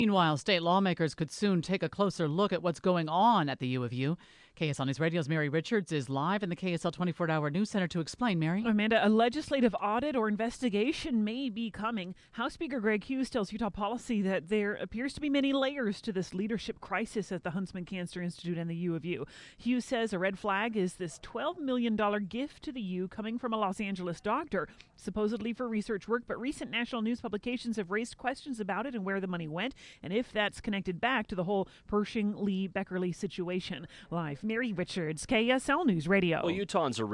Meanwhile, state lawmakers could soon take a closer look at what's going on at the U of U. KSL News Radio's Mary Richards is live in the KSL 24-hour News Center to explain. Mary? Amanda, a legislative audit or investigation may be coming. House Speaker Greg Hughes tells Utah Policy that there appears to be many layers to this leadership crisis at the Huntsman Cancer Institute and the U of U. Hughes says a red flag is this $12 million gift to the U coming from a Los Angeles doctor, supposedly for research work, but recent national news publications have raised questions about it and where the money went, and if that's connected back to the whole Pershing-Lee-Beckerle situation. Live, Mary Richards, KSL News Radio. Well, Utahns are